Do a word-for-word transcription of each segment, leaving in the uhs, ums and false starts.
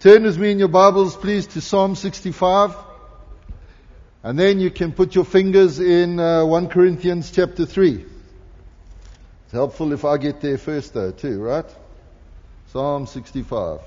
Turn with me in your Bibles, please, to Psalm sixty-five. And then you can put your fingers in uh, First Corinthians chapter three. It's helpful if I get there first, though, too, right? Psalm sixty-five.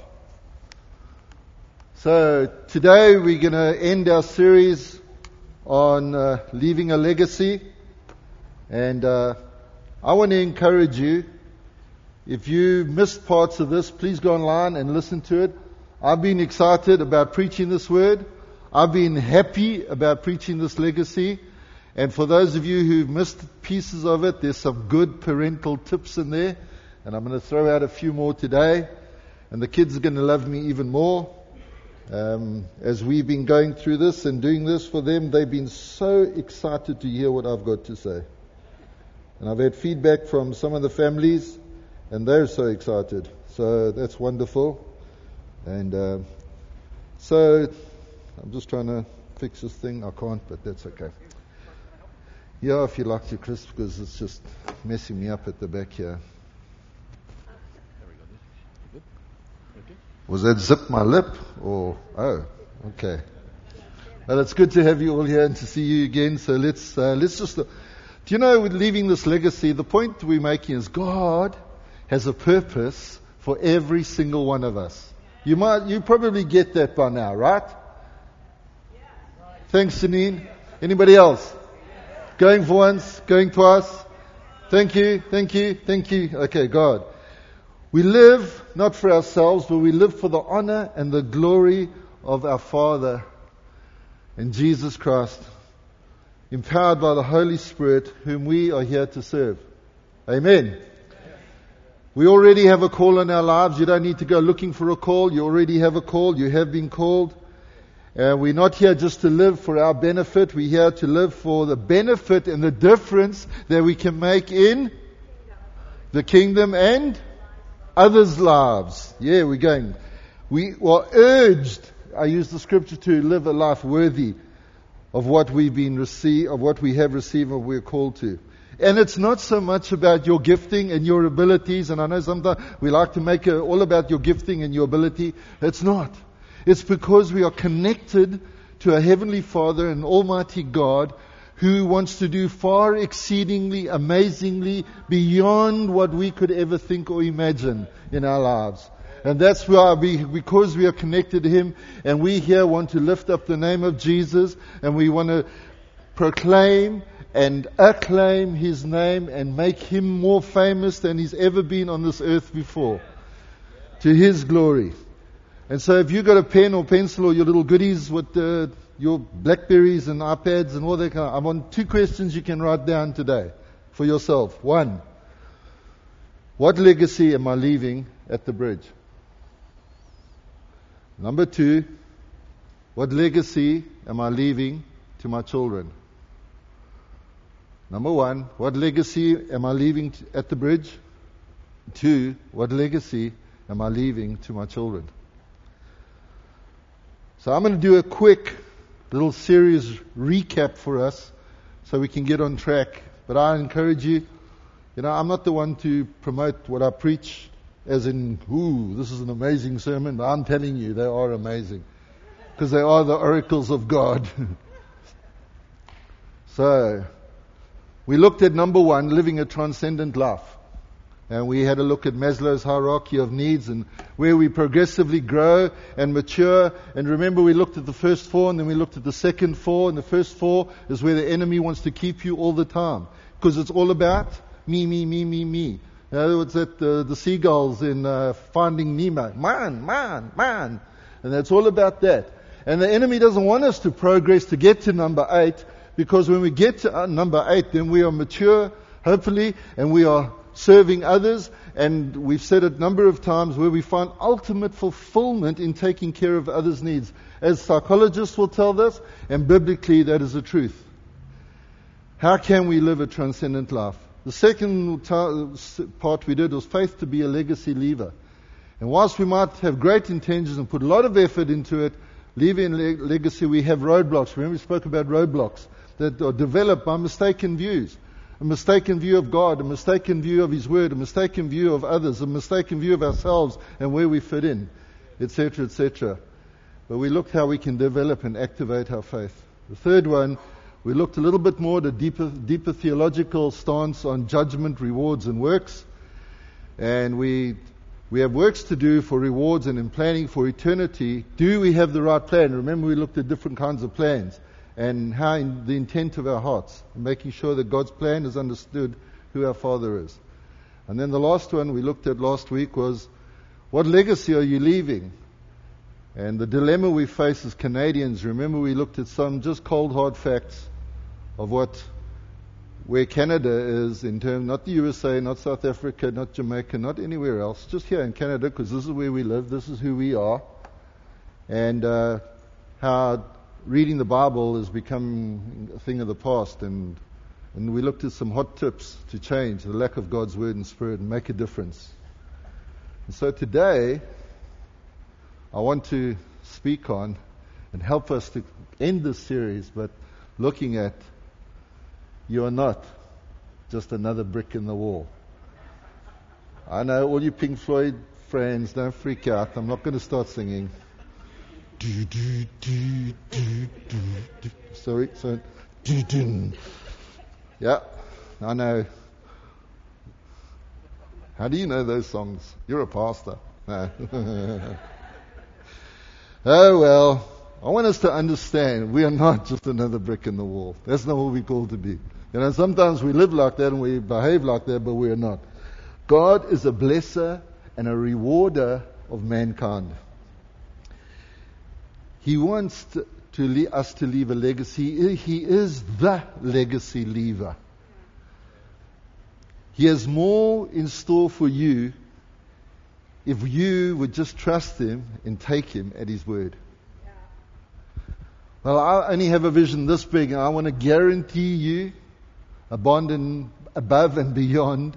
So today we're going to end our series on uh, leaving a legacy. And uh, I want to encourage you, if you missed parts of this, please go online and listen to it. I've been excited about preaching this word. I've been happy about preaching this legacy. And for those of you who've missed pieces of it, there's some good parental tips in there. And I'm going to throw out a few more today. And the kids are going to love me even more. Um, as we've been going through this and doing this for them, they've been so excited to hear what I've got to say. And I've had feedback from some of the families, and they're so excited. So that's wonderful. And uh, so I'm just trying to fix this thing. I can't, but that's okay. Yeah, if you like to, Chris, because it's just messing me up at the back here. Was that zip my lip? Or, oh, okay. Well, it's good to have you all here and to see you again. So let's, uh, let's just, do you know, with leaving this legacy, the point we're making is God has a purpose for every single one of us. You might, you probably get that by now, right? Thanks, Janine. Anybody else? Going for once, going twice. Thank you, thank you, thank you. Okay, God. We live not for ourselves, but we live for the honor and the glory of our Father and Jesus Christ, empowered by the Holy Spirit, whom we are here to serve. Amen. We already have a call in our lives. You don't need to go looking for a call. You already have a call. You have been called. Uh, we're not here just to live for our benefit. We're here to live for the benefit and the difference that we can make in the kingdom and others' lives. Yeah, we're going. We are urged, I use the scripture, to live a life worthy of what we've been received, of what we have received, or we're called to. And it's not so much about your gifting and your abilities. And I know sometimes we like to make it all about your gifting and your ability. It's not. It's because we are connected to a Heavenly Father and Almighty God who wants to do far exceedingly, amazingly, beyond what we could ever think or imagine in our lives. And that's why we, because we are connected to Him, and we here want to lift up the name of Jesus, and we want to proclaim and acclaim His name and make Him more famous than He's ever been on this earth before. To His glory. And so if you've got a pen or pencil or your little goodies with uh, your Blackberries and iPads and all that kind of, I want two questions you can write down today for yourself. One, what legacy am I leaving at the bridge? Number two, what legacy am I leaving to my children? Number one, what legacy am I leaving t- at the bridge? Two, what legacy am I leaving to my children? So I'm going to do a quick little series recap for us so we can get on track. But I encourage you, you know, I'm not the one to promote what I preach as in, ooh, this is an amazing sermon. But I'm telling you, they are amazing. Because they are the oracles of God. So, we looked at number one, living a transcendent life. And we had a look at Maslow's hierarchy of needs and where we progressively grow and mature. And remember, we looked at the first four and then we looked at the second four. And the first four is where the enemy wants to keep you all the time. Because it's all about me, me, me, me, me. In other words, that the, the seagulls in uh, Finding Nemo. Man, man, man. And that's all about that. And the enemy doesn't want us to progress to get to number eight. Because when we get to uh, number eight, then we are mature, hopefully, and we are serving others, and we've said it a number of times where we find ultimate fulfillment in taking care of others' needs. As psychologists will tell us, and biblically that is the truth. How can we live a transcendent life? The second t- part we did was faith to be a legacy leaver. And whilst we might have great intentions and put a lot of effort into it, leaving le- legacy, we have roadblocks. Remember we spoke about roadblocks that are developed by mistaken views. A mistaken view of God, a mistaken view of His Word, a mistaken view of others, a mistaken view of ourselves and where we fit in. et cetera, et cetera. But we looked how we can develop and activate our faith. The third one, we looked a little bit more at a deeper, deeper theological stance on judgment, rewards, and works. And we we have works to do for rewards and in planning for eternity. Do we have the right plan? Remember, we looked at different kinds of plans and how in the intent of our hearts, and making sure that God's plan is understood, who our Father is. And then the last one we looked at last week was, what legacy are you leaving? And the dilemma we face as Canadians, remember we looked at some just cold hard facts of what, where Canada is in terms, not the U S A, not South Africa, not Jamaica, not anywhere else, just here in Canada, because this is where we live, this is who we are. And uh, how reading the Bible has become a thing of the past, and and we looked at some hot tips to change the lack of God's Word and Spirit and make a difference. And so today, I want to speak on and help us to end this series, but looking at, you are not just another brick in the wall. I know all you Pink Floyd friends, don't freak out. I'm not going to start singing. Do, do, do, do, do, do. Sorry, so do, do. Yeah, I know. How do you know those songs? You're a pastor. No. Oh well, I want us to understand we are not just another brick in the wall. That's not what we're called to be. You know, sometimes we live like that and we behave like that, but we are not. God is a blesser and a rewarder of mankind. He wants to, to le- us to leave a legacy. He is the legacy leaver. He has more in store for you if you would just trust Him and take Him at His word. Yeah. Well, I only have a vision this big, and I want to guarantee you a bond in, above and beyond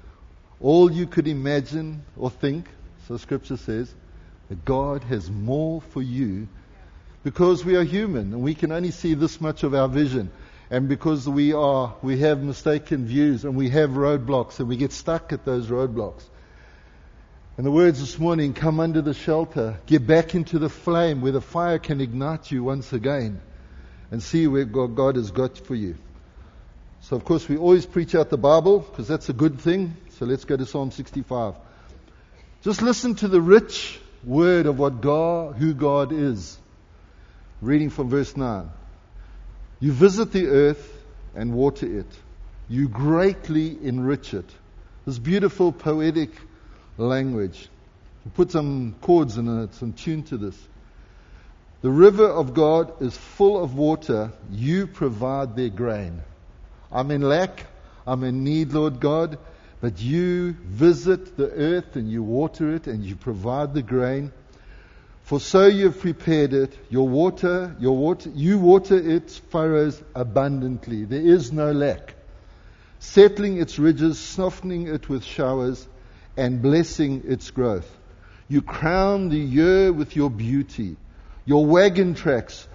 all you could imagine or think. So Scripture says that God has more for you, because we are human and we can only see this much of our vision. And because we are, we have mistaken views and we have roadblocks and we get stuck at those roadblocks. And the words this morning, come under the shelter, get back into the flame where the fire can ignite you once again, and see where God has got for you. So of course we always preach out the Bible, because that's a good thing. So let's go to Psalm sixty-five. Just listen to the rich word of what God, who God is. Reading from verse nine. You visit the earth and water it. You greatly enrich it. This beautiful poetic language. Put some chords in it, some tune to this. The river of God is full of water. You provide their grain. I'm in lack. I'm in need, Lord God. But you visit the earth and you water it and you provide the grain. For so you have prepared it. Your water, your water, you water its furrows abundantly. There is no lack. Settling its ridges, softening it with showers, and blessing its growth. You crown the year with your beauty. Your wagon tracks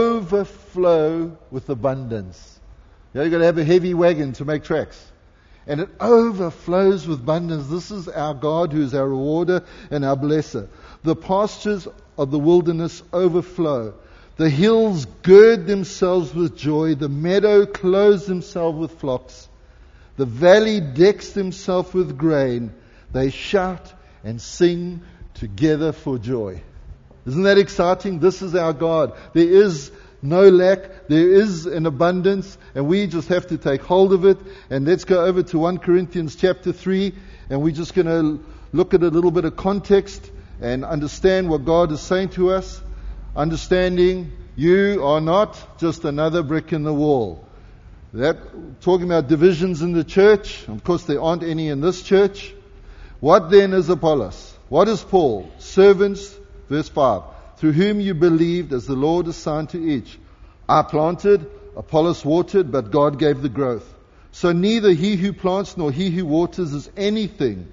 overflow with abundance. Yeah, you've got to have a heavy wagon to make tracks. And it overflows with abundance. This is our God who is our rewarder and our blesser. The pastures of the wilderness overflow. The hills gird themselves with joy. The meadow clothes himself with flocks. The valley decks himself with grain. They shout and sing together for joy. Isn't that exciting? This is our God. There is no lack. There is an abundance, and we just have to take hold of it. And let's go over to First Corinthians chapter three, and we're just going to look at a little bit of context and understand what God is saying to us. Understanding you are not just another brick in the wall. That talking about divisions in the church. Of course, there aren't any in this church. What then is Apollos? What is Paul? Servants, verse five, through whom you believed as the Lord assigned to each. I planted, Apollos watered, but God gave the growth. So neither he who plants nor he who waters is anything,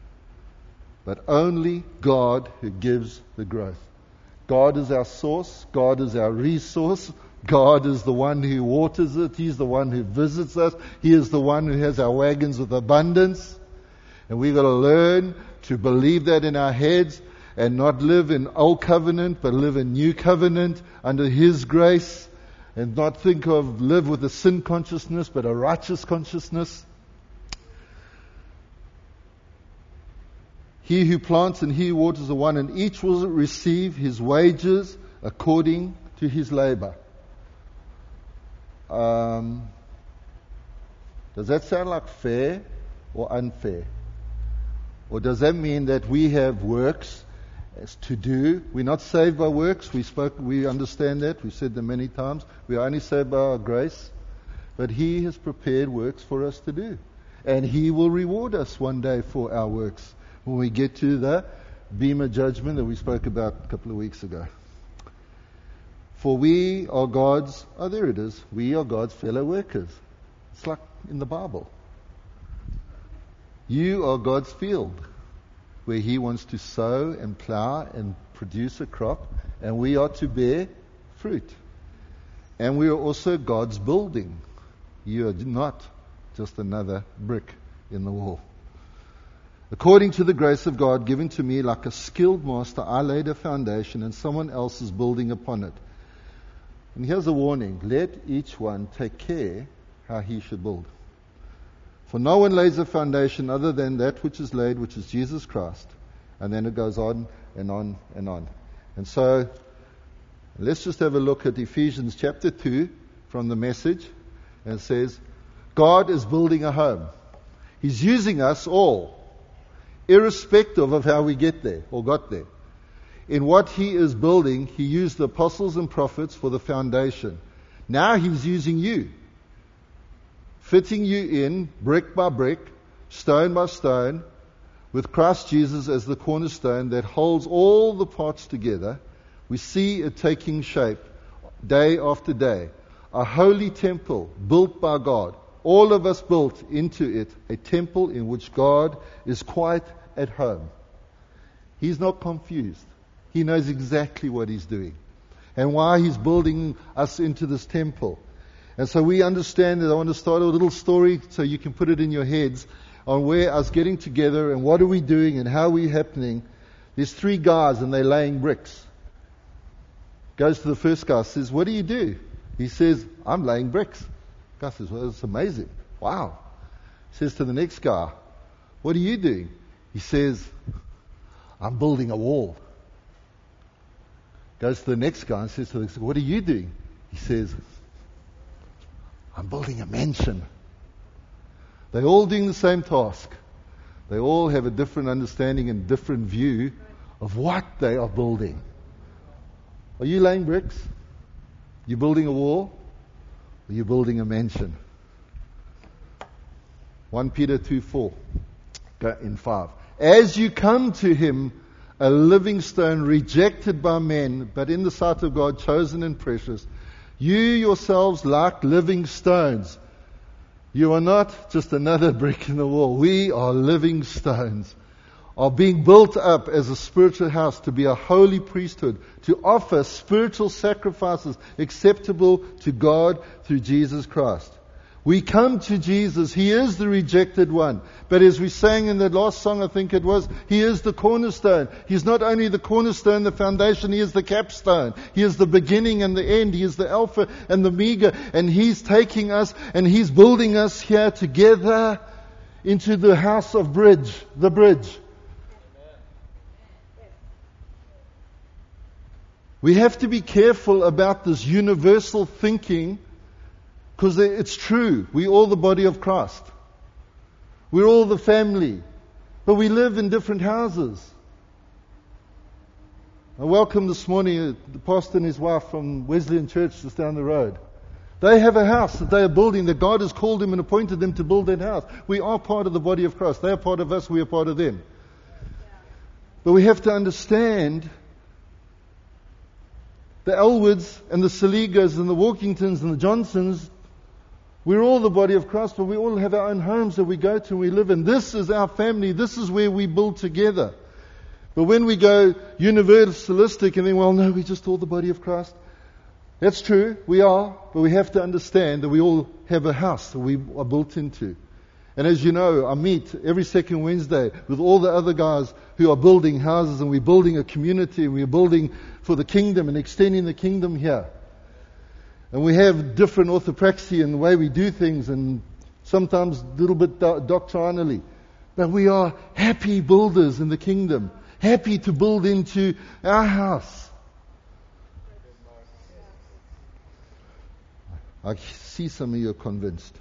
but only God who gives the growth. God is our source. God is our resource. God is the one who waters it. He's the one who visits us. He is the one who has our wagons with abundance. And we've got to learn to believe that in our heads. and not live in old covenant, but live in new covenant under His grace, and not think of live with a sin consciousness, but a righteous consciousness. He who plants and he who waters are one, and each will receive his wages according to his labor. Um, does that sound like fair or unfair? Or does that mean that we have works as to do? We're not saved by works. We spoke. We understand that. We've said that many times. We are only saved by our grace. But He has prepared works for us to do. And He will reward us one day for our works when we get to the Bema judgment that we spoke about a couple of weeks ago. For we are God's, oh there it is, we are God's fellow workers. It's like in the Bible. You are God's field, where He wants to sow and plow and produce a crop, and we are to bear fruit. And we are also God's building. You are not just another brick in the wall. According to the grace of God given to me, like a skilled master, I laid a foundation, and someone else is building upon it. And here's a warning. Let each one take care how he should build. For no one lays a foundation other than that which is laid, which is Jesus Christ. And then it goes on and on and on. And so, let's just have a look at Ephesians chapter two from the Message. And it says, God is building a home. He's using us all, irrespective of how we get there or got there. In what He is building, He used the apostles and prophets for the foundation. Now He's using you, fitting you in brick by brick, stone by stone, with Christ Jesus as the cornerstone that holds all the parts together. We see it taking shape day after day. A holy temple built by God. All of us built into it, a temple in which God is quite at home. He's not confused. He knows exactly what He's doing and why He's building us into this temple. And so we understand that. I want to start a little story so you can put it in your heads on where us getting together and what are we doing and how are we happening. There's three guys and they're laying bricks. Goes to the first guy, says, what do you do? He says, I'm laying bricks. The guy says, well, that's amazing. Wow. Says to the next guy, what are you doing? He says, I'm building a wall. Goes to the next guy and says to the next guy, what are you doing? He says, I'm building a mansion. They're all doing the same task. They all have a different understanding and different view of what they are building. Are you laying bricks? You building a wall? Or are you building a mansion? First Peter two four in five. As you come to Him, a living stone rejected by men, but in the sight of God chosen and precious, you yourselves like living stones. You are not just another brick in the wall. We are living stones, are being built up as a spiritual house to be a holy priesthood, to offer spiritual sacrifices acceptable to God through Jesus Christ. We come to Jesus. He is the rejected one. But as we sang in the last song, I think it was, He is the cornerstone. He's not only the cornerstone, the foundation, He is the capstone. He is the beginning and the end. He is the Alpha and the Omega. And He's taking us and He's building us here together into the house of bridge, the bridge. We have to be careful about this universal thinking, because it's true. We're all the body of Christ. We're all the family. But we live in different houses. I welcome this morning the pastor and his wife from Wesleyan Church just down the road. They have a house that they are building, that God has called them and appointed them to build that house. We are part of the body of Christ. They are part of us. We are part of them. But we have to understand the Elwoods and the Saligas and the Walkingtons and the Johnsons. We're all the body of Christ, but we all have our own homes that we go to and we live in. This is our family. This is where we build together. But when we go universalistic and think, well, no, we're just all the body of Christ. That's true, we are, but we have to understand that we all have a house that we are built into. And as you know, I meet every second Wednesday with all the other guys who are building houses, and we're building a community, and we're building for the kingdom and extending the kingdom here. And we have different orthopraxy in the way we do things, and sometimes a little bit do- doctrinally. But we are happy builders in the kingdom, happy to build into our house. I see some of you are convinced.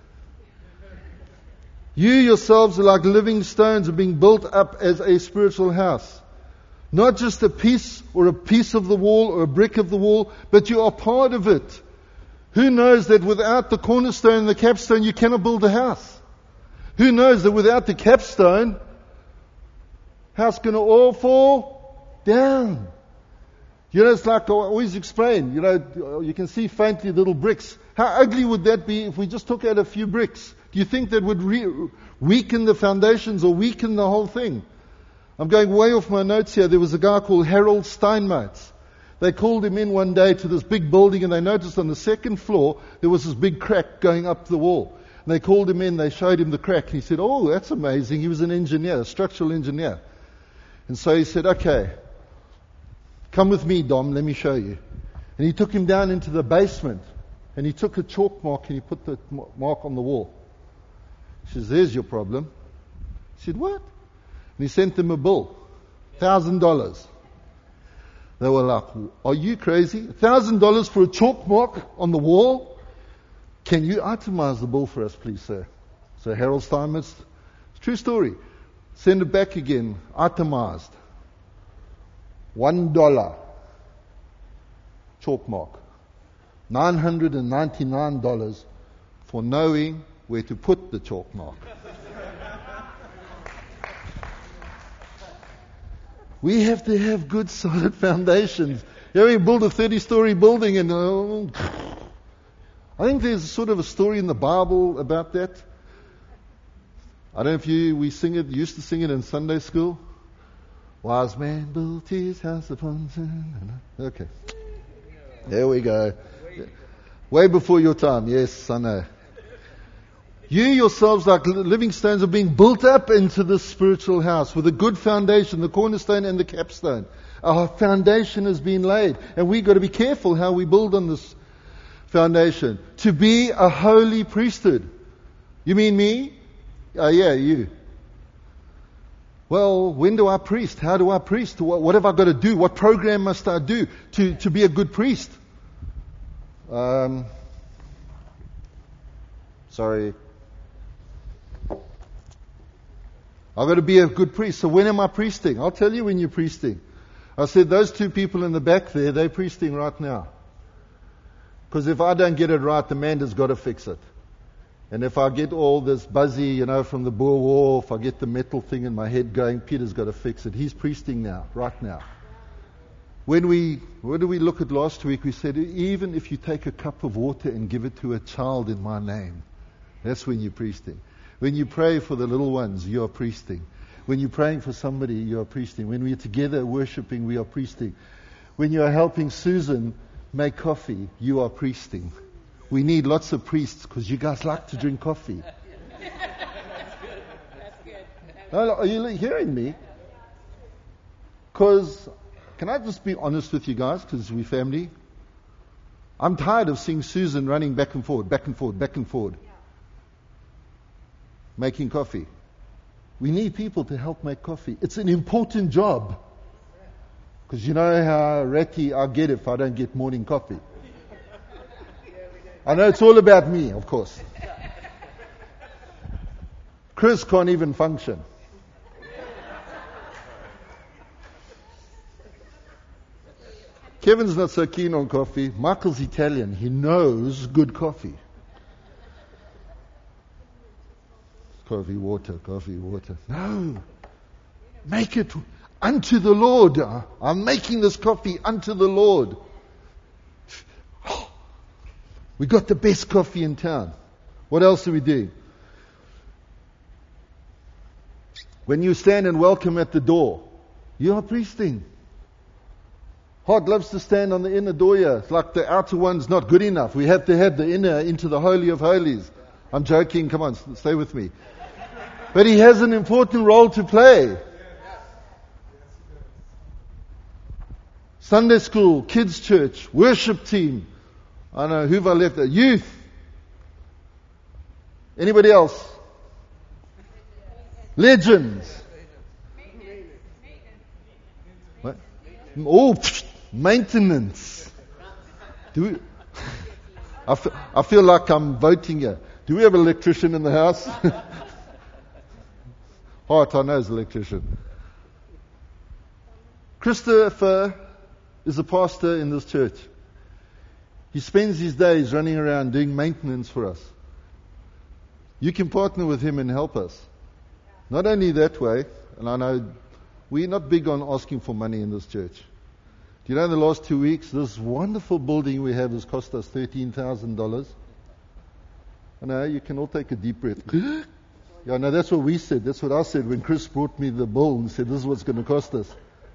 You yourselves are like living stones, are being built up as a spiritual house. Not just a piece or a piece of the wall or a brick of the wall, but you are part of it. Who knows that without the cornerstone and the capstone you cannot build a house? Who knows that without the capstone, house going to all fall down? You know, it's like I always explain, you know, you can see faintly little bricks. How ugly would that be if we just took out a few bricks? Do you think that would re- weaken the foundations or weaken the whole thing? I'm going way off my notes here. There was a guy called Harold Steinmetz. They called him in one day to this big building, and they noticed on the second floor there was this big crack going up the wall. And they called him in, they showed him the crack, and he said, "Oh, that's amazing." He was an engineer, a structural engineer. And so he said, "Okay, come with me, Dom, let me show you." And he took him down into the basement, and he took a chalk mark and he put the mark on the wall. He says, "There's your problem." He said, "What?" And he sent them a bill, thousand dollars. They were like, "Are you crazy? A thousand dollars for a chalk mark on the wall? Can you itemize the bill for us, please, sir?" So Harold Steinmetz, true story, send it back again, itemized. One dollar chalk mark. Nine hundred and ninety-nine dollars for knowing where to put the chalk mark. We have to have good, solid foundations. You know, you build a thirty-story building, and uh, I think there's sort of a story in the Bible about that. I don't know if you we sing it. Used to sing it in Sunday school. Wise man built his house upon sand. Okay, there we go. Way before your time. Yes, I know. You yourselves, like living stones, are being built up into this spiritual house with a good foundation, the cornerstone and the capstone. Our foundation has been laid, and we've got to be careful how we build on this foundation. To be a holy priesthood. You mean me? Oh, yeah, you. Well, when do I priest? How do I priest? What, what have I got to do? What program must I do to, to be a good priest? Um, sorry. I've got to be a good priest. So when am I priesting? I'll tell you when you're priesting. I said those two people in the back there, they're priesting right now. Because if I don't get it right, the man has got to fix it. And if I get all this buzzy, you know, from the Boer War, if I get the metal thing in my head going, Peter's got to fix it. He's priesting now, right now. When we, what did we look at last week? We said, even if you take a cup of water and give it to a child in my name, that's when you're priesting. When you pray for the little ones, you are priesting. When you're praying for somebody, you are priesting. When we're together worshiping, we are priesting. When you are helping Susan make coffee, you are priesting. We need lots of priests because you guys like to drink coffee. That's good. That's good. No, are you hearing me? Because, can I just be honest with you guys, because we're family? I'm tired of seeing Susan running back and forward, back and forward, back and forward. Making coffee. We need people to help make coffee. It's an important job. Because you know how ratty I get if I don't get morning coffee. I know it's all about me, of course. Chris can't even function. Kevin's not so keen on coffee. Michael's Italian. He knows good coffee. Coffee, water, coffee, water. No. Make it unto the Lord. I'm making this coffee unto the Lord. We got the best coffee in town. What else are we doing? When you stand and welcome at the door, you are priesting. Hod loves to stand on the inner door here. It's like the outer one's not good enough. We have to have the inner into the Holy of Holies. I'm joking. Come on, stay with me. But he has an important role to play. Sunday school, kids church, worship team. I know, who've I left there? Youth. Anybody else? Legends. What? Oh, pfft, maintenance. Do we, I, feel, I feel like I'm voting here. Do we have an electrician in the house? Hart, I know, is an electrician. Christopher is a pastor in this church. He spends his days running around doing maintenance for us. You can partner with him and help us. Not only that way, and I know we're not big on asking for money in this church. Do you know in the last two weeks, this wonderful building we have has cost us thirteen thousand dollars? I know, you can all take a deep breath. Yeah, no, that's what we said. That's what I said when Chris brought me the bill and said, this is what's going to cost us.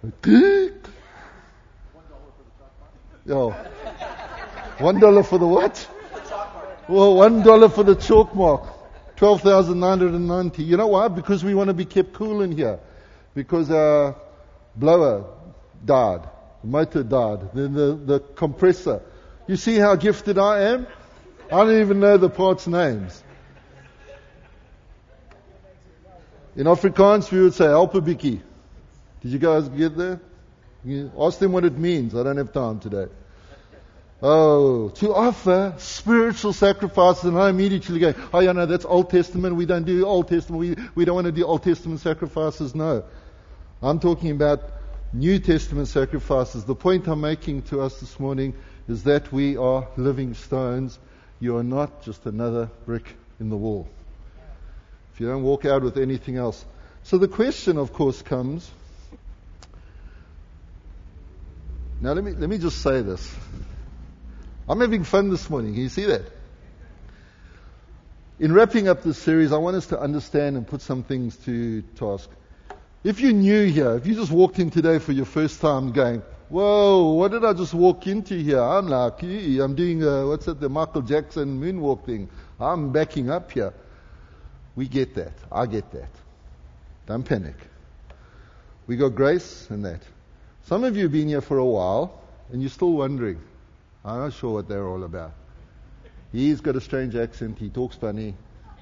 Yeah. One dollar for the what? Well, one dollar for the chalk mark. twelve thousand nine hundred ninety. You know why? Because we want to be kept cool in here. Because our blower died. The motor died. Then the, the compressor. You see how gifted I am? I don't even know the parts' names. In Afrikaans, we would say, help a bikkie. Did you guys get there? You ask them what it means. I don't have time today. Oh, to offer spiritual sacrifices, and I immediately go, oh, yeah, no, that's Old Testament. We don't do Old Testament. We, we don't want to do Old Testament sacrifices. No. I'm talking about New Testament sacrifices. The point I'm making to us this morning is that we are living stones. You are not just another brick in the wall. If you don't walk out with anything else. So the question, of course, comes. Now let me let me just say this. I'm having fun this morning. Can you see that? In wrapping up this series, I want us to understand and put some things to task. If you're new here, if you just walked in today for your first time going, whoa, what did I just walk into here? I'm like, I'm doing, a, what's it, the Michael Jackson moonwalk thing. I'm backing up here. We get that. I get that. Don't panic. We got grace and that. Some of you have been here for a while and you're still wondering. I'm not sure what they're all about. He's got a strange accent. He talks funny.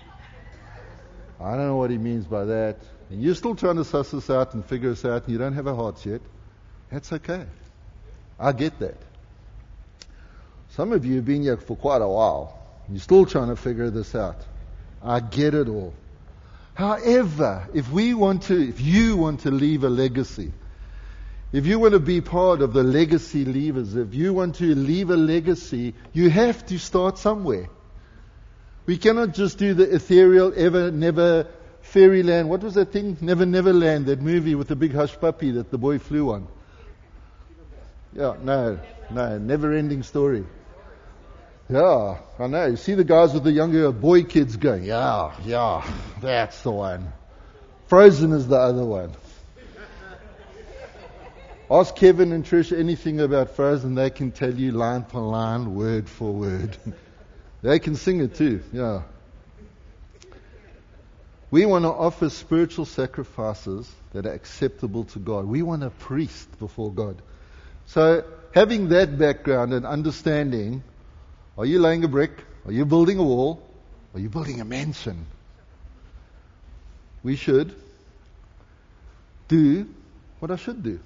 I don't know what he means by that. And you're still trying to suss us out and figure us out and you don't have a heart yet. That's okay. I get that. Some of you have been here for quite a while. You're still trying to figure this out. I get it all. However, if we want to, if you want to leave a legacy, if you want to be part of the legacy leavers, if you want to leave a legacy, you have to start somewhere. We cannot just do the ethereal, ever, never, fairyland. What was that thing? Never, never land, that movie with the big hush puppy that the boy flew on. Yeah, no, no, never ending story. Yeah, I know. You see the guys with the younger boy kids going, yeah, yeah, that's the one. Frozen is the other one. Ask Kevin and Trish anything about Frozen, they can tell you line for line, word for word. They can sing it too, yeah. We want to offer spiritual sacrifices that are acceptable to God. We want a priest before God. So, having that background and understanding, are you laying a brick? Are you building a wall? Are you building a mansion? We should do what I should do.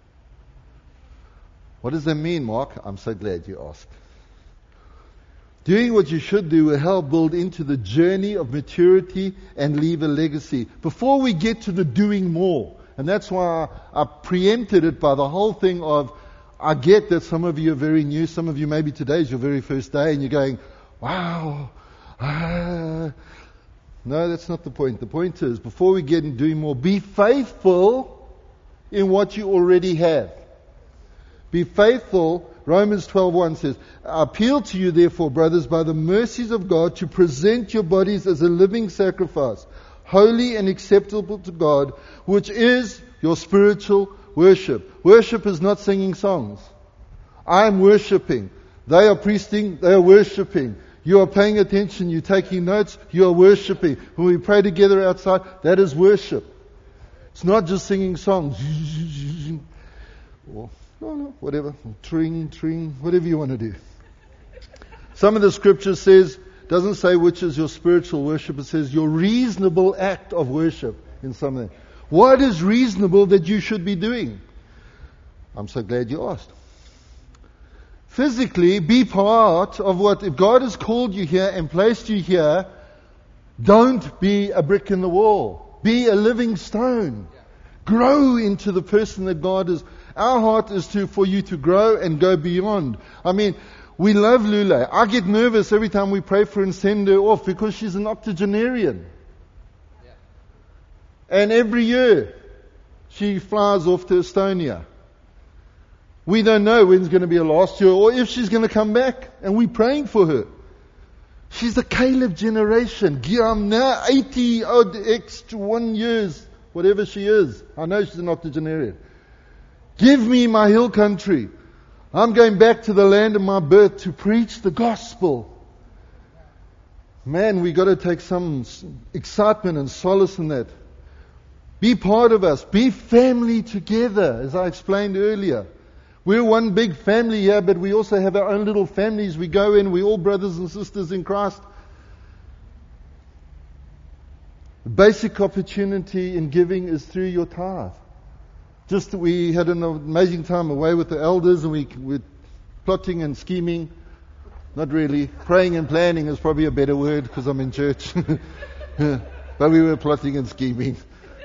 What does that mean, Mark? I'm so glad you asked. Doing what you should do will help build into the journey of maturity and leave a legacy. Before we get to the doing more, and that's why I, I preempted it by the whole thing of, I get that some of you are very new, some of you maybe today is your very first day and you're going, wow, ah. No, that's not the point. The point is, before we get into doing more, be faithful in what you already have. Be faithful. Romans twelve one says, I appeal to you therefore, brothers, by the mercies of God, to present your bodies as a living sacrifice, holy and acceptable to God, which is your spiritual worship. Worship is not singing songs. I am worshipping. They are priesting. They are worshipping. You are paying attention, you're taking notes, you are worshiping. When we pray together outside, that is worship. It's not just singing songs. Or, no, no, whatever. Tring, tring, whatever you want to do. Some of the scripture says, doesn't say which is your spiritual worship, it says your reasonable act of worship in something. What is reasonable that you should be doing? I'm so glad you asked. Physically, be part of what, if God has called you here and placed you here, don't be a brick in the wall. Be a living stone. Grow into the person that God is. Our heart is to, for you to grow and go beyond. I mean, we love Lule. I get nervous every time we pray for her and send her off because she's an octogenarian. Yeah. And every year she flies off to Estonia. We don't know when it's going to be her last year or if she's going to come back. And we're praying for her. She's the Caleb generation. I'm now eighty odd X to one years, whatever she is. I know she's an octogenarian. Give me my hill country. I'm going back to the land of my birth to preach the gospel. Man, we got to take some excitement and solace in that. Be part of us. Be family together, as I explained earlier. We're one big family here, but we also have our own little families. We go in, we're all brothers and sisters in Christ. The basic opportunity in giving is through your tithe. Just we had an amazing time away with the elders, and we were plotting and scheming. Not really. Praying and planning is probably a better word because I'm in church. But we were plotting and scheming.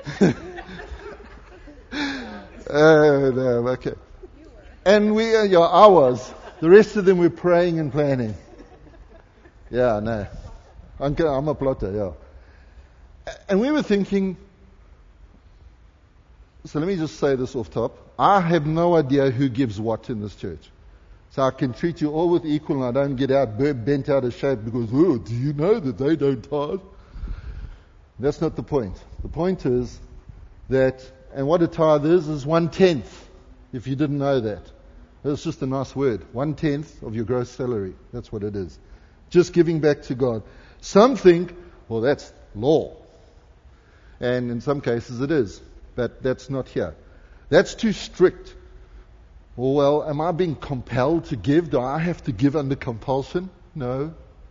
Oh, no, okay. And we, uh, yeah, I was. The rest of them were praying and planning. Yeah, no. I'm, I'm a plotter, yeah. And we were thinking, so let me just say this off top. I have no idea who gives what in this church. So I can treat you all with equal and I don't get out bent out of shape because, oh, do you know that they don't tithe? That's not the point. The point is that, and what a tithe is, is one-tenth, if you didn't know that. It's just a nice word. One-tenth of your gross salary. That's what it is. Just giving back to God. Some think, well, that's law. And in some cases it is. But that's not here. That's too strict. Well, am I being compelled to give? Do I have to give under compulsion? No.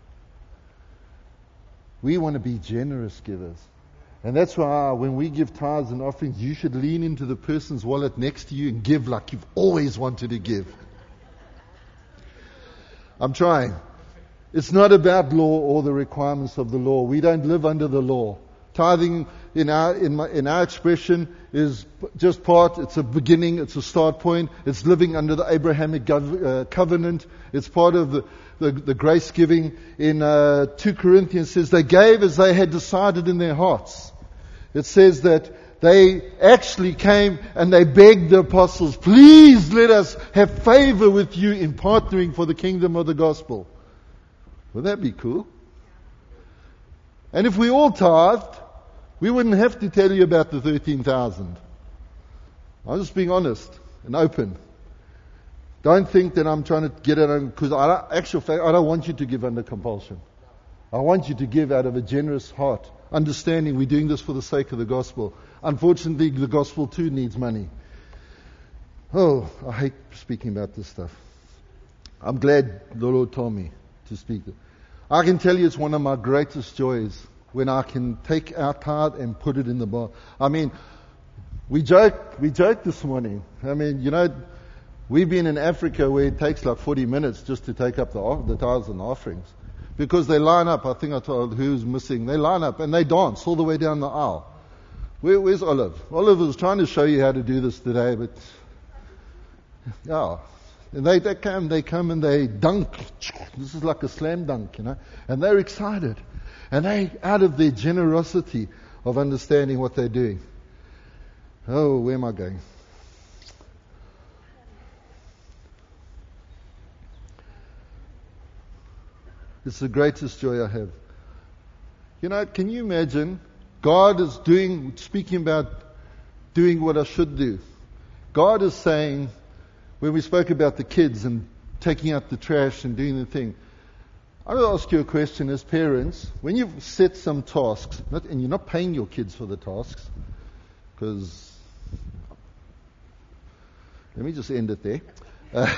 We want to be generous givers. And that's why when we give tithes and offerings, you should lean into the person's wallet next to you and give like you've always wanted to give. I'm trying. It's not about law or the requirements of the law. We don't live under the law. Tithing, in our in, my, in our expression, is just part. It's a beginning. It's a start point. It's living under the Abrahamic gov, uh, covenant. It's part of the, the, the grace giving. In uh, two Corinthians says they gave as they had decided in their hearts. It says that they actually came and they begged the apostles, please let us have favor with you in partnering for the kingdom of the gospel. Would that be cool? And if we all tithed, we wouldn't have to tell you about the thirteen thousand. I'm just being honest and open. Don't think that I'm trying to get it on, because I, actual fact, I don't want you to give under compulsion. I want you to give out of a generous heart, understanding we're doing this for the sake of the gospel. Unfortunately, the gospel too needs money. Oh, I hate speaking about this stuff. I'm glad the Lord told me to speak. I can tell you it's one of my greatest joys when I can take our tithe and put it in the bar. I mean, we joked, we joked this morning. I mean, you know, we've been in Africa where it takes like forty minutes just to take up the, the tithes and the offerings. Because they line up, I think I told who's missing, they line up and they dance all the way down the aisle. Where, where's Olive? Olive was trying to show you how to do this today, but yeah. And they, they come, they come and they dunk. This is like a slam dunk, you know. And they're excited. And they, out of their generosity of understanding what they're doing. Oh, where am I going? It's the greatest joy I have. You know, can you imagine God is doing, speaking about doing what I should do. God is saying, when we spoke about the kids and taking out the trash and doing the thing, I will ask you a question as parents. When you've set some tasks, not, and you're not paying your kids for the tasks, because, let me just end it there. Uh,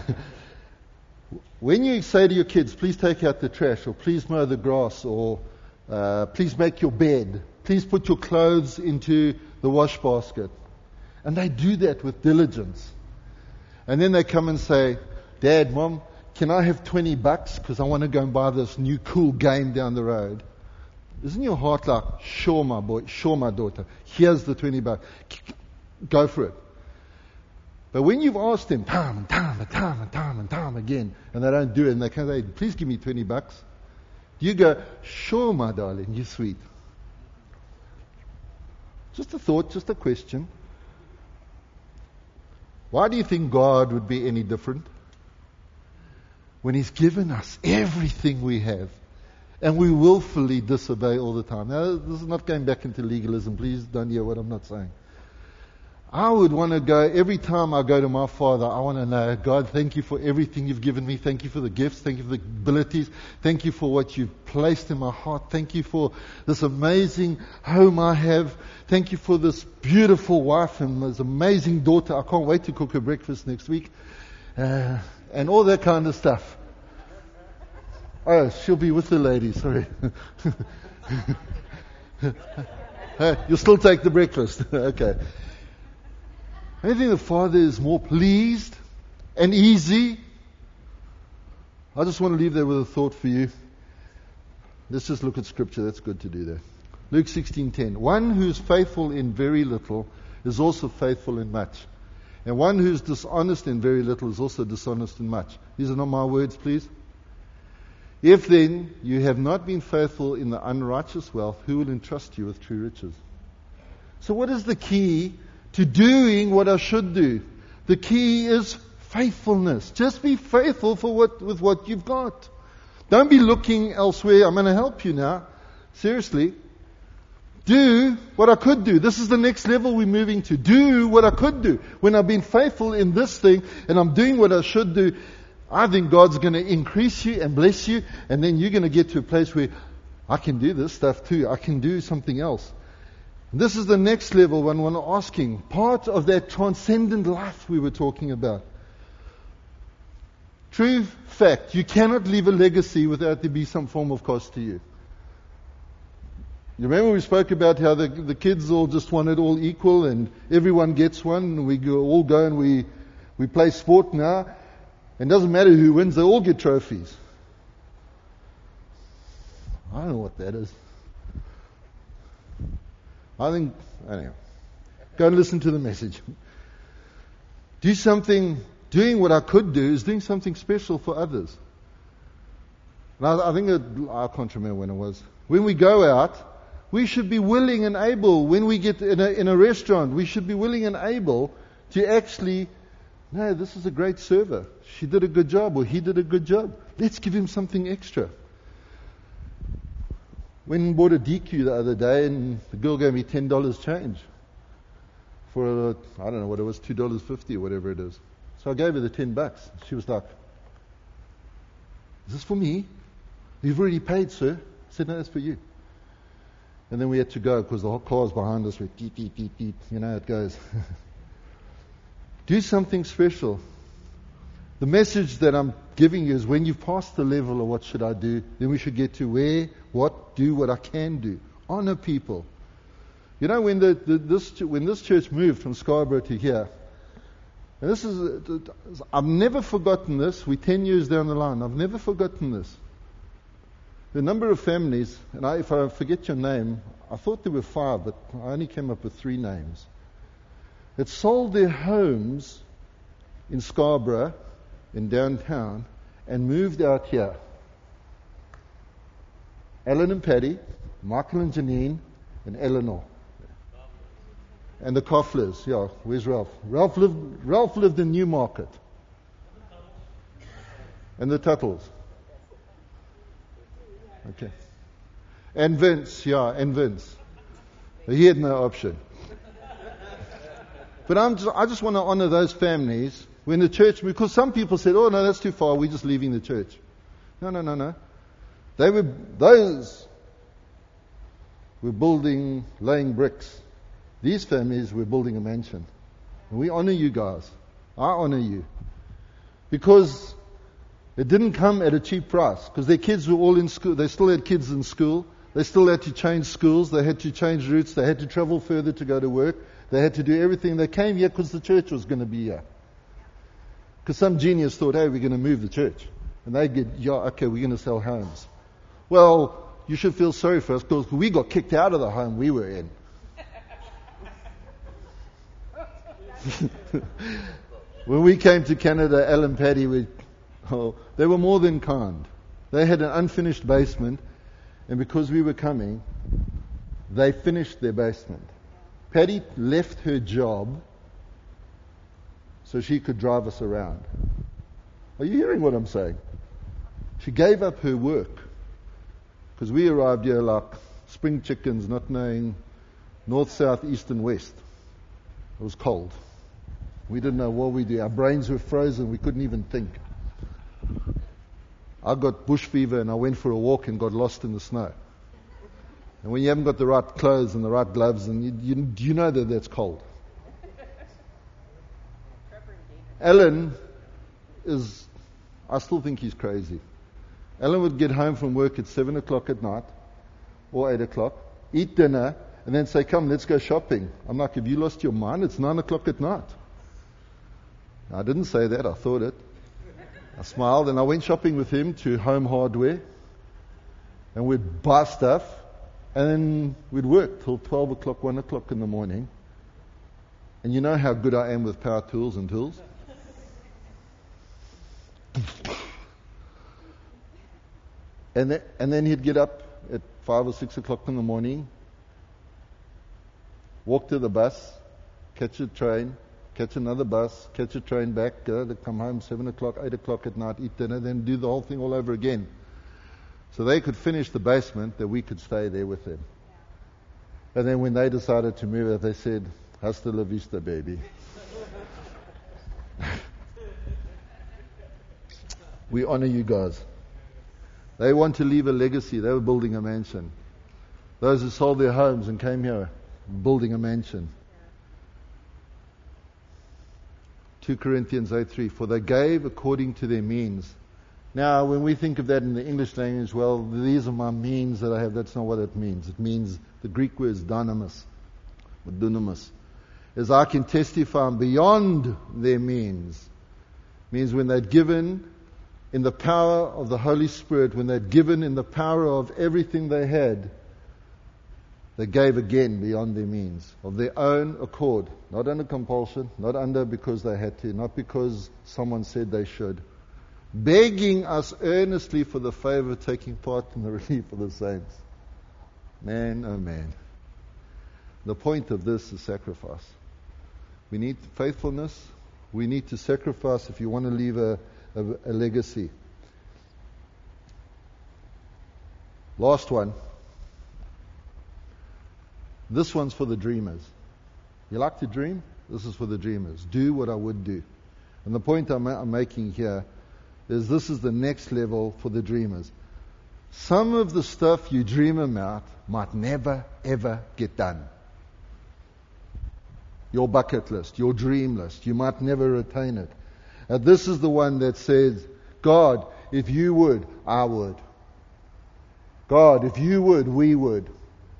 when you say to your kids, please take out the trash, or please mow the grass, or uh, please make your bed, please put your clothes into the wash basket, and they do that with diligence. And then they come and say, Dad, Mom, can I have twenty bucks because I want to go and buy this new cool game down the road? Isn't your heart like, sure, my boy, sure, my daughter, here's the twenty bucks. Go for it. But when you've asked them time and time and time and time and time again, and they don't do it, and they come, please give me twenty bucks, you go, sure, my darling, you're sweet. Just a thought, just a question. Why do you think God would be any different? When He's given us everything we have, and we willfully disobey all the time. Now, this is not going back into legalism. Please don't hear what I'm not saying. I would want to go, every time I go to my Father, I want to know, God, thank you for everything you've given me. Thank you for the gifts. Thank you for the abilities. Thank you for what you've placed in my heart. Thank you for this amazing home I have. Thank you for this beautiful wife and this amazing daughter. I can't wait to cook her breakfast next week. Uh, and all that kind of stuff. Oh, she'll be with the ladies, sorry. Hey, you'll still take the breakfast. Okay. I think the Father is more pleased and easy. I just want to leave there with a thought for you. Let's just look at Scripture. That's good to do that. Luke sixteen ten. One who is faithful in very little is also faithful in much. And one who is dishonest in very little is also dishonest in much. These are not my words, please. If then you have not been faithful in the unrighteous wealth, who will entrust you with true riches? So what is the key to doing what I should do? The key is faithfulness. Just be faithful for what with what you've got. Don't be looking elsewhere. I'm going to help you now. Seriously. Do what I could do. This is the next level we're moving to. Do what I could do. When I've been faithful in this thing and I'm doing what I should do, I think God's going to increase you and bless you, and then you're going to get to a place where I can do this stuff too. I can do something else. This is the next level when we're asking. Part of that transcendent life we were talking about. True fact, you cannot leave a legacy without there be some form of cost to you. You remember we spoke about how the, the kids all just want it all equal and everyone gets one, and we go, all go and we, we play sport now. And it doesn't matter who wins, they all get trophies. I don't know what that is. I think, anyhow, go and listen to the message. Do something, doing what I could do is doing something special for others. And I, I think, it, I can't remember when it was. When we go out, we should be willing and able, when we get in a, in a restaurant, we should be willing and able to actually, no, this is a great server. She did a good job, or he did a good job. Let's give him something extra. Went and bought a D Q the other day, and the girl gave me ten dollars change for a, I don't know what it was, two dollars fifty or whatever it is. So I gave her the ten bucks. She was like, "Is this for me? You've already paid, sir." I said, "No, that's for you." And then we had to go because the whole cars behind us were beep, beep, beep, beep. You know how it goes. Do something special. The message that I'm giving you is when you've passed the level of what should I do, then we should get to where, what, do what I can do. Honor people. You know, when the, the this when this church moved from Scarborough to here, and this is, I've never forgotten this. We're ten years down the line. I've never forgotten this. The number of families, and I, if I forget your name, I thought there were five, but I only came up with three names, that sold their homes in Scarborough, in downtown, and moved out here. Alan and Patty, Michael and Janine, and Eleanor. And the Coughlers, yeah, where's Ralph? Ralph lived, Ralph lived in Newmarket. And the Tuttles. Okay. And Vince, yeah, and Vince. He had no option. But I'm just, I just want to honor those families when the church, because some people said, "Oh no, that's too far, we're just leaving the church." No, no, no, no. They were, those were building, laying bricks. These families were building a mansion. And we honor you guys. I honor you. Because it didn't come at a cheap price. Because their kids were all in school. They still had kids in school. They still had to change schools. They had to change routes. They had to travel further to go to work. They had to do everything. They came here because the church was going to be here. Because some genius thought, hey, we're going to move the church. And they get, yeah, okay, we're going to sell homes. Well, you should feel sorry for us because we got kicked out of the home we were in. When we came to Canada, Al and Patty, we, oh, they were more than kind. They had an unfinished basement, and because we were coming, they finished their basement. Patty left her job so she could drive us around. Are you hearing what I'm saying? She gave up her work because we arrived here like spring chickens, not knowing north, south, east, and west. It was cold. We didn't know what we do. Our brains were frozen. We couldn't even think. I got bush fever and I went for a walk and got lost in the snow. And when you haven't got the right clothes and the right gloves, and you, you, you know that that's cold. Alan is, I still think he's crazy. Alan would get home from work at seven o'clock at night or eight o'clock, eat dinner, and then say, come, let's go shopping. I'm like, have you lost your mind? It's nine o'clock at night. I didn't say that, I thought it. I smiled and I went shopping with him to Home Hardware, and we'd buy stuff, and then we'd work till twelve o'clock, one o'clock in the morning. And you know how good I am with power tools and tools? And then, and then he'd get up at five or six o'clock in the morning, walk to the bus, catch a train, catch another bus, catch a train back, go to come home seven o'clock, eight o'clock at night, eat dinner, then do the whole thing all over again. So they could finish the basement, that we could stay there with them. And then when they decided to move it, they said, hasta la vista, baby. We honor you guys. They want to leave a legacy. They were building a mansion. Those who sold their homes and came here, building a mansion. Second Corinthians eight three, for they gave according to their means. Now, when we think of that in the English language, well, these are my means that I have. That's not what it means. It means, the Greek word is dynamis, or dunamis. As I can testify beyond their means, means when they'd given in the power of the Holy Spirit, when they'd given in the power of everything they had, they gave again beyond their means, of their own accord, not under compulsion, not under because they had to, not because someone said they should, begging us earnestly for the favor of taking part in the relief of the saints. Man, oh man. The point of this is sacrifice. We need faithfulness. We need to sacrifice if you want to leave a, a, a legacy. Last one. This one's for the dreamers. You like to dream? This is for the dreamers. Do what I would do. And the point I'm, I'm making here is this is the next level for the dreamers. Some of the stuff you dream about might never, ever get done. Your bucket list, your dream list, you might never attain it. And this is the one that says, God, if you would, I would. God, if you would, we would.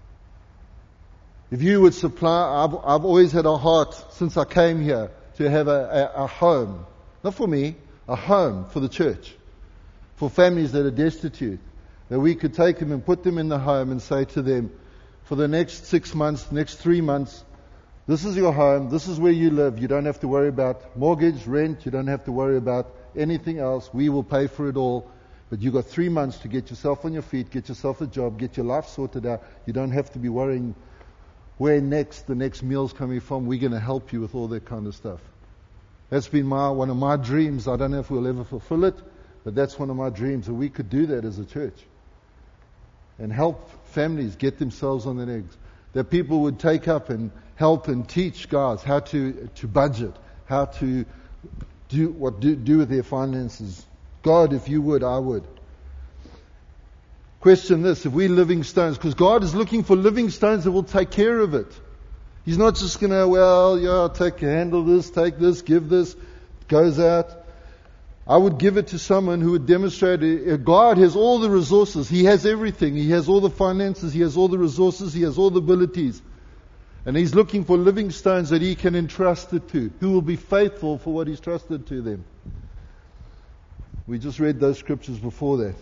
If you would supply, I've, I've always had a heart since I came here to have a, a, a home. Not for me, a home for the church. For families that are destitute. That we could take them and put them in the home and say to them, for the next six months, next three months, this is your home, this is where you live. You don't have to worry about mortgage, rent, you don't have to worry about anything else. We will pay for it all. But you've got three months to get yourself on your feet, get yourself a job, get your life sorted out. You don't have to be worrying where next the next meal's coming from. We're going to help you with all that kind of stuff. That's been my one of my dreams. I don't know if we'll ever fulfill it, but that's one of my dreams, that we could do that as a church and help families get themselves on their legs. That people would take up and help and teach guys how to to budget, how to do what do, do with their finances. God, if you would, I would. question this, if we're living stones, because God is looking for living stones that will take care of it. He's not just going to, well, yeah, take handle this, take this, give this, goes out. I would give it to someone who would demonstrate uh, God has all the resources. He has everything. He has all the finances. He has all the resources. He has all the abilities. And He's looking for living stones that He can entrust it to, who will be faithful for what He's trusted to them. We just read those scriptures before that.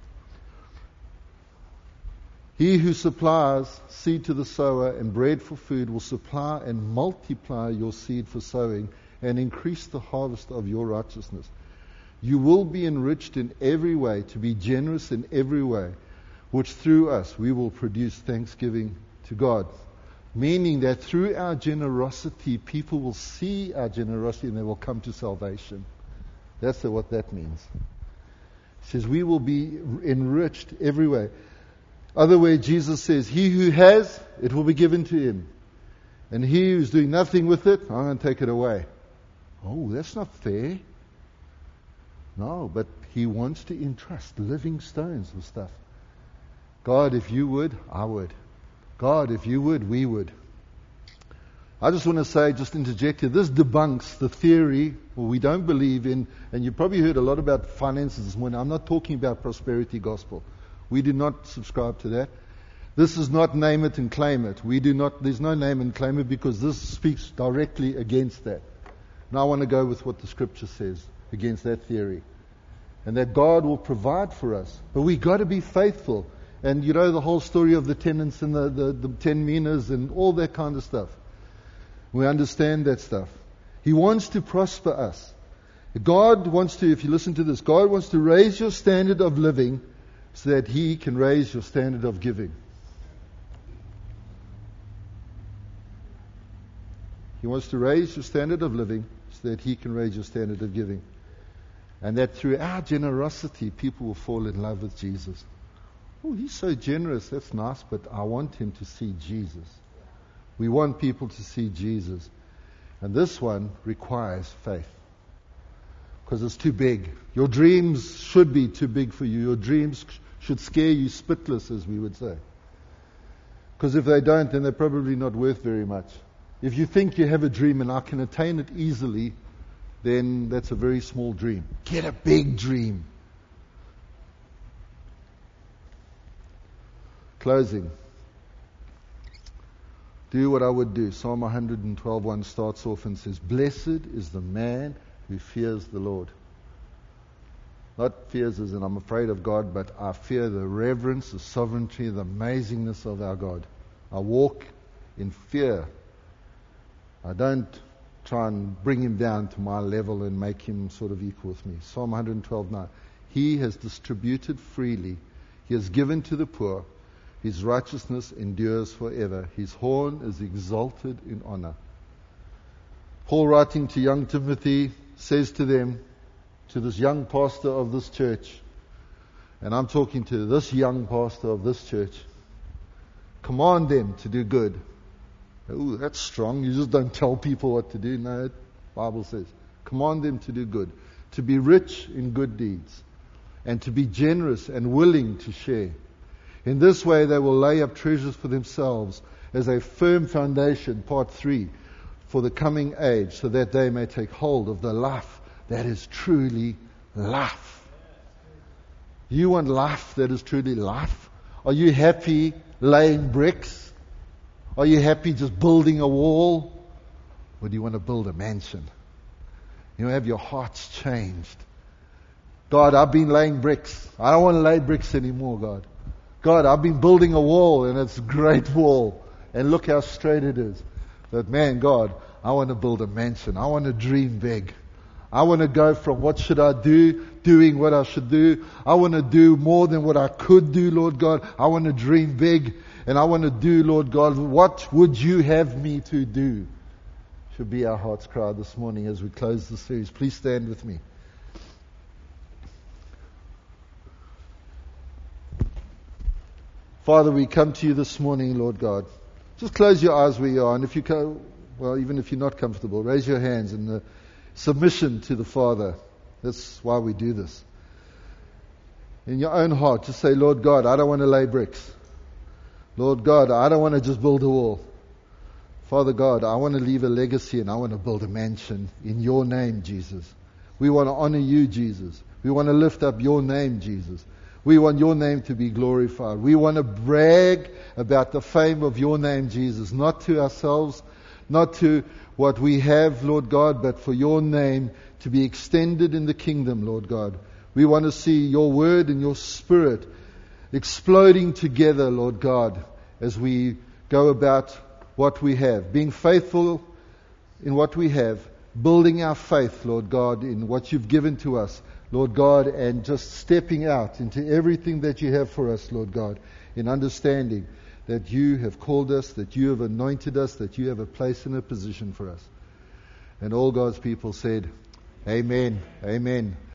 He who supplies seed to the sower and bread for food will supply and multiply your seed for sowing and increase the harvest of your righteousness. You will be enriched in every way, to be generous in every way, which through us we will produce thanksgiving to God. Meaning that through our generosity, people will see our generosity and they will come to salvation. That's what that means. It says we will be enriched every way. Other way, Jesus says, he who has, it will be given to him. And he who's doing nothing with it, I'm going to take it away. Oh, that's not fair. No, but He wants to entrust living stones with stuff. God, if you would, I would. God, if you would, we would. I just want to say, just interject here, this debunks the theory, well, we don't believe in, and you probably heard a lot about finances this morning. I'm not talking about prosperity gospel. We do not subscribe to that. This is not name it and claim it. We do not, there's no name and claim it because this speaks directly against that. And I want to go with what the scripture says against that theory. And that God will provide for us. But we got to be faithful. And you know the whole story of the tenants and the, the, the ten minas and all that kind of stuff. We understand that stuff. He wants to prosper us. God wants to, if you listen to this, God wants to raise your standard of living so that He can raise your standard of giving. He wants to raise your standard of living so that He can raise your standard of giving. And that through our generosity, people will fall in love with Jesus. Oh, He's so generous. That's nice, but I want him to see Jesus. We want people to see Jesus. And this one requires faith. Because it's too big. Your dreams should be too big for you. Your dreams should scare you spitless, as we would say. Because if they don't, then they're probably not worth very much. If you think you have a dream and I can attain it easily, then that's a very small dream. Get a big dream. Closing. Do what I would do. Psalm one twelve one starts off and says, "Blessed is the man who fears the Lord." Not fears as in I'm afraid of God, but I fear the reverence, the sovereignty, the amazingness of our God. I walk in fear. I don't try and bring him down to my level and make him sort of equal with me. Psalm one twelve nine. He has distributed freely. He has given to the poor. His righteousness endures forever. His horn is exalted in honor. Paul, writing to young Timothy, says to them, to this young pastor of this church, and I'm talking to this young pastor of this church, command them to do good. Ooh, that's strong. You just don't tell people what to do. No, the Bible says, command them to do good, to be rich in good deeds, and to be generous and willing to share. In this way, they will lay up treasures for themselves as a firm foundation, part three, for the coming age, so that they may take hold of the life that is truly life. Do you want life that is truly life? Are you happy laying bricks? Are you happy just building a wall? Or do you want to build a mansion? You have your hearts changed. God, I've been laying bricks. I don't want to lay bricks anymore, God. God, I've been building a wall, and it's a great wall. And look how straight it is. But man, God, I want to build a mansion. I want to dream big. I want to go from what should I do, doing what I should do. I want to do more than what I could do, Lord God. I want to dream big. And I want to do, Lord God, what would you have me to do? Should be our heart's cry this morning as we close the series. Please stand with me. Father, we come to you this morning, Lord God. Just close your eyes where you are. And if you can, well, even if you're not comfortable, raise your hands in the submission to the Father. That's why we do this. in your own heart, just say, Lord God, I don't want to lay bricks. Lord God, I don't want to just build a wall. Father God, I want to leave a legacy and I want to build a mansion in your name, Jesus. We want to honor you, Jesus. We want to lift up your name, Jesus. We want your name to be glorified. We want to brag about the fame of your name, Jesus, not to ourselves, not to what we have, Lord God, but for your name to be extended in the kingdom, Lord God. We want to see your word and your spirit exploding together, Lord God, as we go about what we have, being faithful in what we have, building our faith, Lord God, in what you've given to us, Lord God, and just stepping out into everything that you have for us, Lord God, in understanding that you have called us, that you have anointed us, that you have a place and a position for us. And all God's people said, Amen, Amen.